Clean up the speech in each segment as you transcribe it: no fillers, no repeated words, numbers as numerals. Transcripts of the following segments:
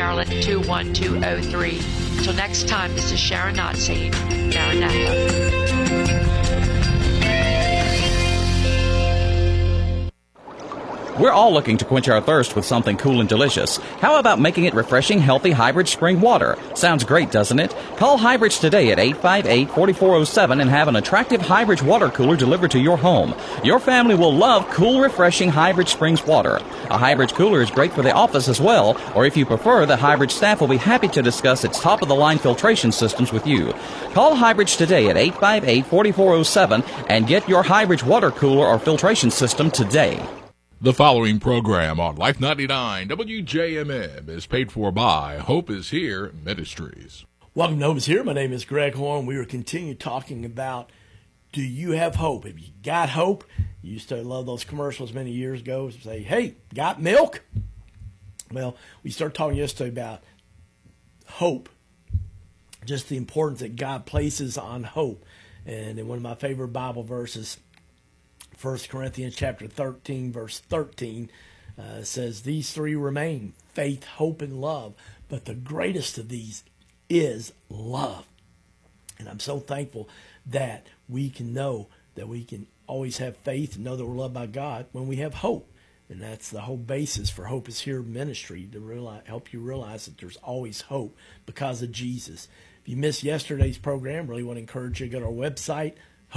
Maryland 21203. Until next time, this is Sharon Knott saying, Maranatha. We're all looking to quench our thirst with something cool and delicious. How about making it refreshing, healthy Highbridge spring water? Sounds great, doesn't it? Call Highbridge today at 858-4407 and have an attractive Highbridge water cooler delivered to your home. Your family will love cool, refreshing Highbridge Springs water. A Highbridge cooler is great for the office as well, or if you prefer, the Highbridge staff will be happy to discuss its top-of-the-line filtration systems with you. Call Highbridge today at 858-4407 and get your Highbridge water cooler or filtration system today. The following program on Life 99 WJMM is paid for by Hope is Here Ministries. Welcome to Hope is Here. My name is Greg Horn. We will continue talking about, do you have hope? Have you got hope? You used to love those commercials many years ago. Say, hey, got milk? Well, we started talking yesterday about hope, just the importance that God places on hope. And in one of my favorite Bible verses, 1 Corinthians chapter 13, verse 13, says, these three remain, faith, hope, and love. But the greatest of these is love. And I'm so thankful that we can know that we can always have faith and know that we're loved by God when we have hope. And that's the whole basis for Hope is Here ministry, to help you realize that there's always hope because of Jesus. If you missed yesterday's program, really want to encourage you to go to our website,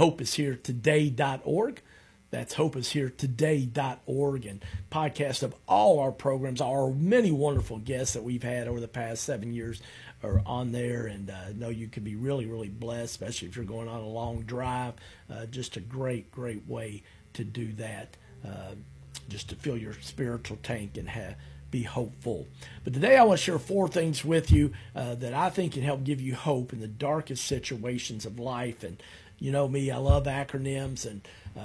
hopeisheretoday.org. That's hopeisheretoday.org, and podcast of all our programs. Our many wonderful guests that we've had over the past 7 years are on there, and I know you can be really, really blessed, especially if you're going on a long drive. Just a great, great way to do that, just to fill your spiritual tank and be hopeful. But today I want to share 4 things with you that I think can help give you hope in the darkest situations of life. And you know me, I love acronyms, and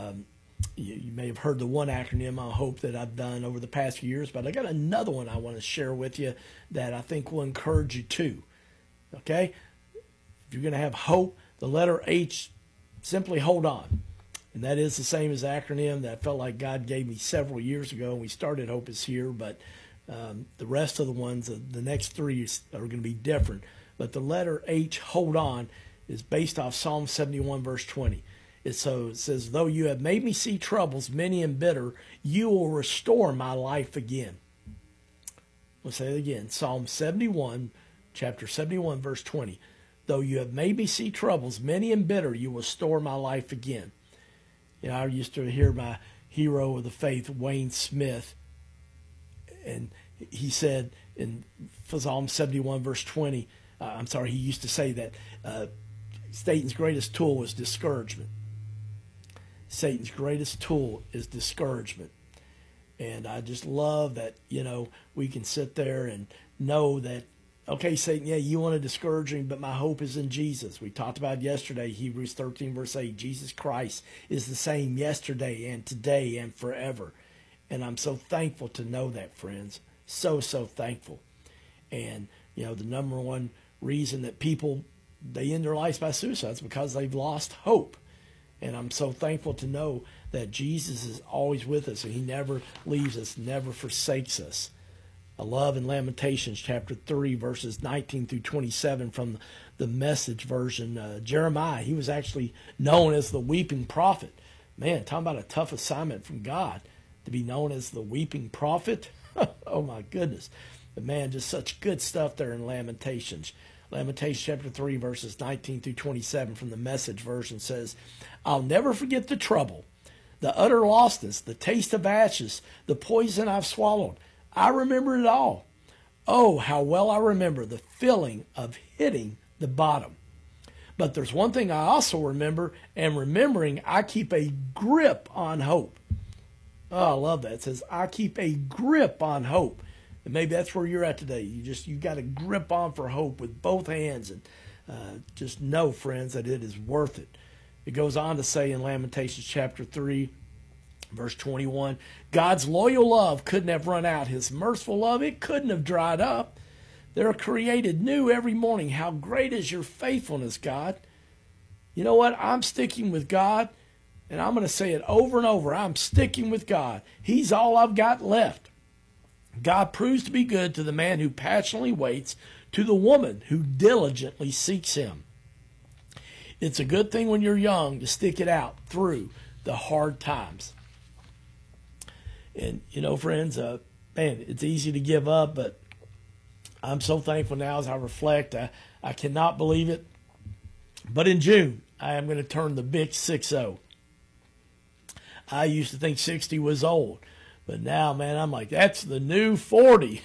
you may have heard the one acronym on hope that I've done over the past few years, but I got another one I want to share with you that I think will encourage you too. Okay? If you're going to have hope, the letter H, simply hold on. And that is the same as the acronym that I felt like God gave me several years ago when we started Hope is Here, but the rest of the ones, the next 3 are going to be different. But the letter H, hold on, is based off Psalm 71, verse 20. It says, though you have made me see troubles, many and bitter, you will restore my life again. We'll say it again. Psalm 71, chapter 71, verse 20. Though you have made me see troubles, many and bitter, you will restore my life again. You know, I used to hear my hero of the faith, Wayne Smith, and he said in Psalm 71, verse 20, he used to say that Satan's greatest tool was discouragement. Satan's greatest tool is discouragement. And I just love that, you know, we can sit there and know that, okay, Satan, yeah, you want to discourage me, but my hope is in Jesus. We talked about yesterday, Hebrews 13, verse 8, Jesus Christ is the same yesterday and today and forever. And I'm so thankful to know that, friends. So, so thankful. And, you know, the number one reason that people, they end their lives by suicide is because they've lost hope. And I'm so thankful to know that Jesus is always with us and he never leaves us, never forsakes us. I love in Lamentations chapter 3, verses 19 through 27 from the Message version. Jeremiah, he was actually known as the weeping prophet. Man, talking about a tough assignment from God to be known as the weeping prophet. Oh my goodness. But man, just such good stuff there in Lamentations. Lamentations chapter 3, verses 19 through 27 from the Message version says, I'll never forget the trouble, the utter lostness, the taste of ashes, the poison I've swallowed. I remember it all. Oh, how well I remember the feeling of hitting the bottom. But there's one thing I also remember, and remembering, I keep a grip on hope. Oh, I love that. It says, I keep a grip on hope. And maybe that's where you're at today. You got to grip on for hope with both hands, and just know, friends, that it is worth it. It goes on to say in Lamentations chapter 3, verse 21, God's loyal love couldn't have run out. His merciful love, it couldn't have dried up. They're created new every morning. How great is your faithfulness, God? You know what? I'm sticking with God, and I'm going to say it over and over. I'm sticking with God. He's all I've got left. God proves to be good to the man who passionately waits, to the woman who diligently seeks him. It's a good thing when you're young to stick it out through the hard times. And, you know, friends, man, it's easy to give up, but I'm so thankful now as I reflect. I cannot believe it. But in June, I am going to turn the big 60. I used to think 60 was old. But now, man, I'm like, that's the new 40.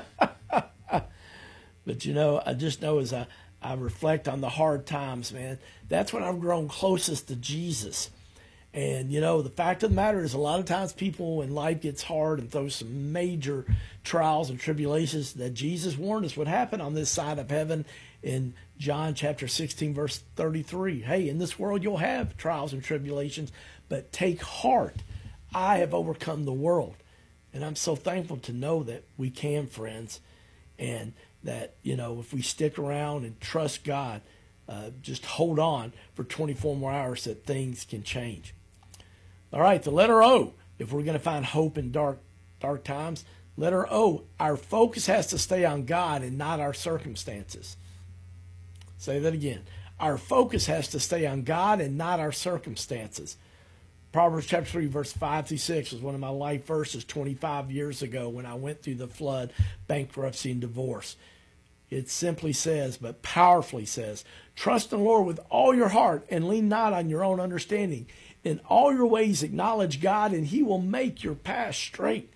But, you know, I just know as I reflect on the hard times, man, that's when I've grown closest to Jesus. And, you know, the fact of the matter is a lot of times people, when life gets hard and throws some major trials and tribulations, that Jesus warned us would happen on this side of heaven in John chapter 16, verse 33. Hey, in this world you'll have trials and tribulations, but take heart. I have overcome the world. And I'm so thankful to know that we can, friends, and that, you know, if we stick around and trust God, just hold on for 24 more hours, that things can change. All right, the letter O, if we're going to find hope in dark times, letter O, our focus has to stay on God and not our circumstances. Say that again. Our focus has to stay on God and not our circumstances. Proverbs chapter 3, verse 5 through 6 was one of my life verses 25 years ago when I went through the flood, bankruptcy, and divorce. It simply says, but powerfully says, trust in the Lord with all your heart and lean not on your own understanding. In all your ways acknowledge God, and he will make your path straight.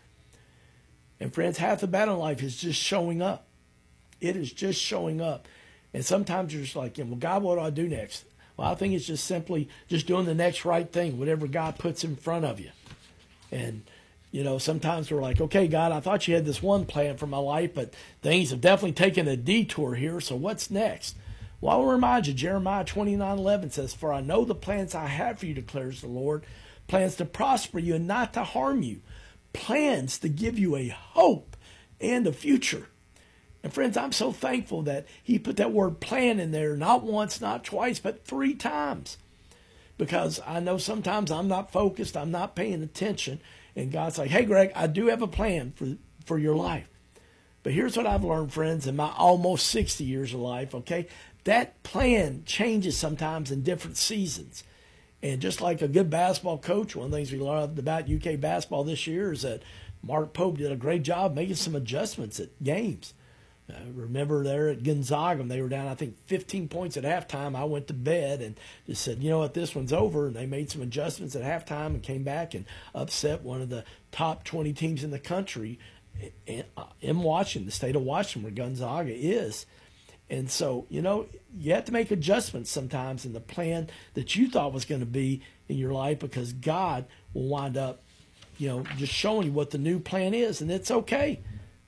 And friends, half the battle in life is just showing up. It is just showing up. And sometimes you're just like, well, God, what do I do next? Well, I think it's just simply just doing the next right thing, whatever God puts in front of you. And, you know, sometimes we're like, okay, God, I thought you had this one plan for my life, but things have definitely taken a detour here, so what's next? Well, I'll remind you, Jeremiah 29:11 says, for I know the plans I have for you, declares the Lord, plans to prosper you and not to harm you, plans to give you a hope and a future. And friends, I'm so thankful that he put that word plan in there, not once, not twice, but 3 times. Because I know sometimes I'm not focused, I'm not paying attention, and God's like, hey, Greg, I do have a plan for your life. But here's what I've learned, friends, in my almost 60 years of life, okay? That plan changes sometimes in different seasons. And just like a good basketball coach, one of the things we loved about UK basketball this year is that Mark Pope did a great job making some adjustments at games. Remember there at Gonzaga, they were down, I think, 15 points at halftime. I went to bed and just said, you know what, this one's over. And they made some adjustments at halftime and came back and upset one of the top 20 teams in the country in Washington, the state of Washington, where Gonzaga is. And so, you know, you have to make adjustments sometimes in the plan that you thought was going to be in your life, because God will wind up, you know, just showing you what the new plan is, and it's okay.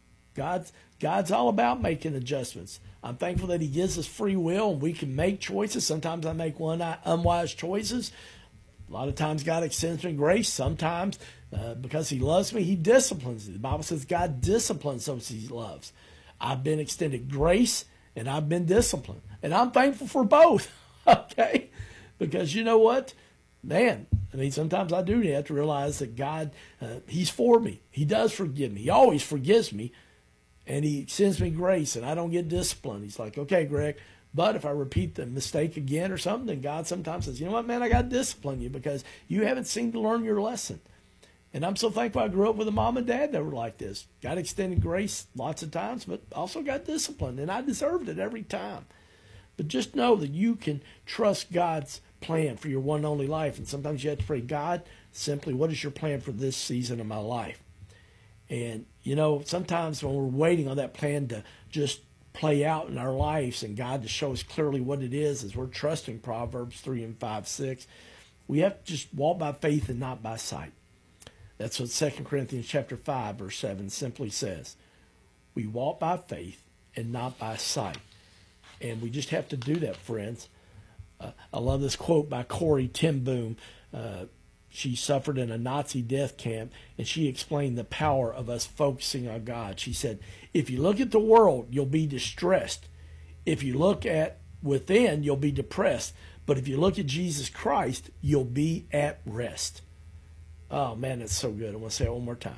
God's all about making adjustments. I'm thankful that he gives us free will and we can make choices. Sometimes I make unwise choices. A lot of times God extends me grace. Sometimes because he loves me, he disciplines me. The Bible says God disciplines those he loves. I've been extended grace and I've been disciplined. And I'm thankful for both, okay? Because you know what? Man, I mean, sometimes I do have to realize that God, he's for me. He does forgive me. He always forgives me. And he sends me grace, and I don't get disciplined. He's like, okay, Greg, but if I repeat the mistake again or something, then God sometimes says, you know what, man, I got to discipline you because you haven't seemed to learn your lesson. And I'm so thankful I grew up with a mom and dad that were like this. Got extended grace lots of times, but also got disciplined, and I deserved it every time. But just know that you can trust God's plan for your one and only life. And sometimes you have to pray, God, simply, what is your plan for this season of my life? And, you know, sometimes when we're waiting on that plan to just play out in our lives and God to show us clearly what it is, as we're trusting Proverbs 3 and 5, 6, we have to just walk by faith and not by sight. That's what 2 Corinthians chapter 5, verse 7 simply says. We walk by faith and not by sight. And we just have to do that, friends. I love this quote by Corrie ten Boom. She suffered in a Nazi death camp, and she explained the power of us focusing on God. She said, if you look at the world, you'll be distressed. If you look at within, you'll be depressed. But if you look at Jesus Christ, you'll be at rest. Oh, man, that's so good. I want to say it one more time.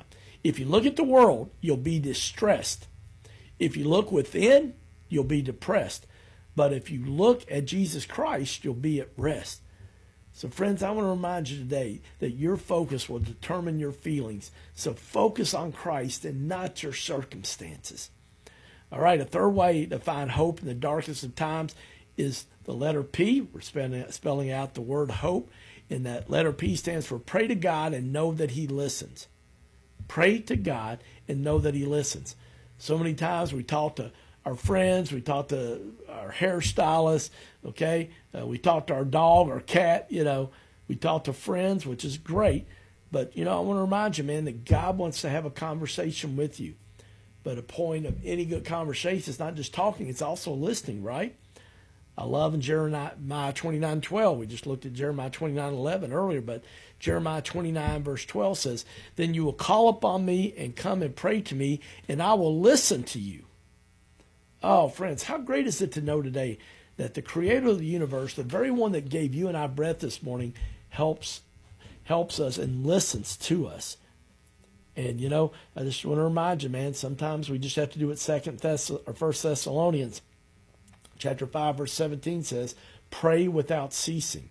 If you look at the world, you'll be distressed. If you look within, you'll be depressed. But if you look at Jesus Christ, you'll be at rest. So friends, I want to remind you today that your focus will determine your feelings. So focus on Christ and not your circumstances. All right, a third way to find hope in the darkest of times is the letter P. We're spelling out the word hope. And that letter P stands for pray to God and know that he listens. Pray to God and know that he listens. So many times we talk to our friends, we talk to our hairstylist, okay? We talk to our dog or cat, we talk to friends, which is great. But, I want to remind you, man, that God wants to have a conversation with you. But a point of any good conversation is not just talking, it's also listening, right? I love in Jeremiah 29:12. We just looked at Jeremiah 29:11 earlier, but Jeremiah 29 verse 12 says, "Then you will call upon me and come and pray to me, and I will listen to you." Oh, friends, how great is it to know today that the creator of the universe, the very one that gave you and I breath this morning, helps us and listens to us. And, I just want to remind you, man, sometimes we just have to do what 1 Thessalonians chapter 5, verse 17 says, pray without ceasing.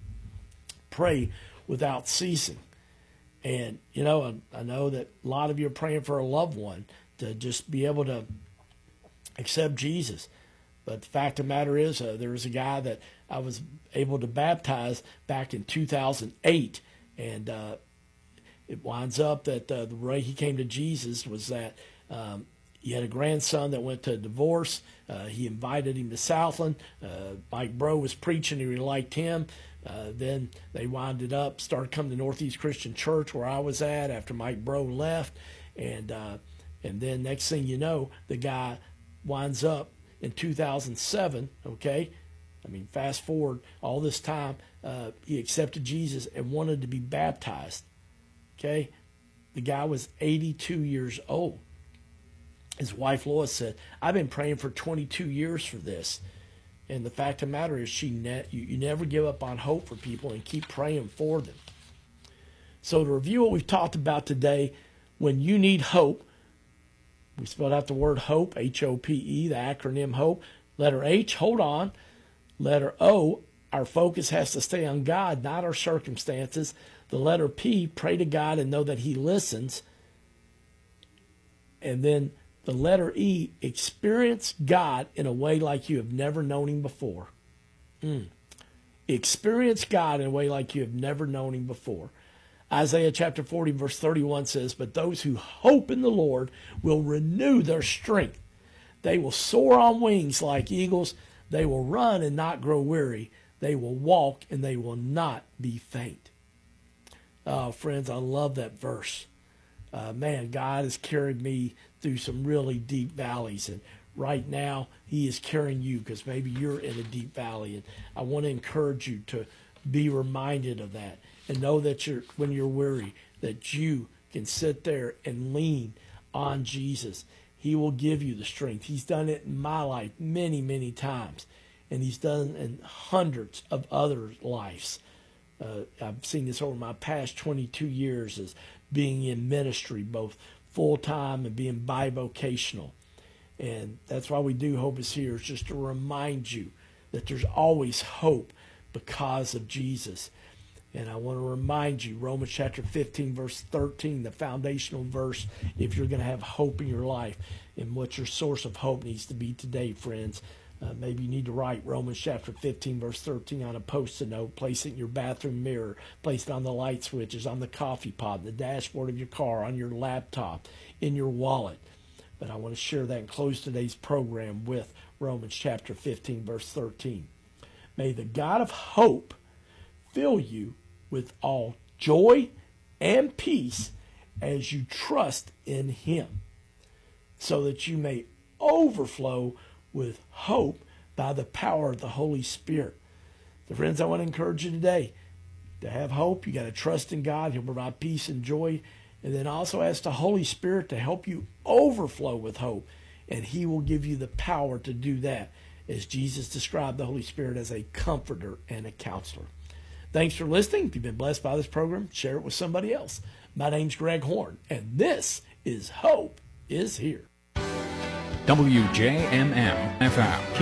Pray without ceasing. And, I know that a lot of you are praying for a loved one to just be able to accept Jesus. But the fact of the matter is, there was a guy that I was able to baptize back in 2008. And it winds up that the way he came to Jesus was that he had a grandson that went to divorce. He invited him to Southland. Mike Bro was preaching. He really liked him. Then they started coming to Northeast Christian Church where I was at after Mike Bro left. And then next thing you know, the guy winds up in 2007, okay? I mean, fast forward all this time, he accepted Jesus and wanted to be baptized, okay? The guy was 82 years old. His wife, Lois, said, I've been praying for 22 years for this. And the fact of the matter is, you never give up on hope for people and keep praying for them. So to review what we've talked about today, when you need hope, we spelled out the word hope, H-O-P-E, the acronym HOPE. Letter H, hold on. Letter O, our focus has to stay on God, not our circumstances. The letter P, pray to God and know that he listens. And then the letter E, experience God in a way like you have never known him before. Experience God in a way like you have never known him before. Isaiah chapter 40 verse 31 says, but those who hope in the Lord will renew their strength. They will soar on wings like eagles. They will run and not grow weary. They will walk and they will not be faint. Oh, friends, I love that verse. Man, God has carried me through some really deep valleys. And right now, he is carrying you because maybe you're in a deep valley. And I want to encourage you to be reminded of that. And know that when you're weary, that you can sit there and lean on Jesus. He will give you the strength. He's done it in my life many, many times. And he's done it in hundreds of other lives. I've seen this over my past 22 years as being in ministry, both full-time and being bivocational. And that's why we do Hope is Here, is just to remind you that there's always hope because of Jesus. And I want to remind you, Romans chapter 15, verse 13, the foundational verse, if you're going to have hope in your life, and what your source of hope needs to be today, friends. Maybe you need to write Romans chapter 15, verse 13 on a Post-it note, place it in your bathroom mirror, place it on the light switches, on the coffee pot, the dashboard of your car, on your laptop, in your wallet. But I want to share that and close today's program with Romans chapter 15, verse 13. May the God of hope fill you with all joy and peace as you trust in him, so that you may overflow with hope by the power of the Holy Spirit. So friends, I want to encourage you today to have hope. You got to trust in God. He'll provide peace and joy. And then also ask the Holy Spirit to help you overflow with hope. And he will give you the power to do that, as Jesus described the Holy Spirit as a comforter and a counselor. Thanks for listening. If you've been blessed by this program, share it with somebody else. My name's Greg Horn, and this is Hope is Here. WJMM FM.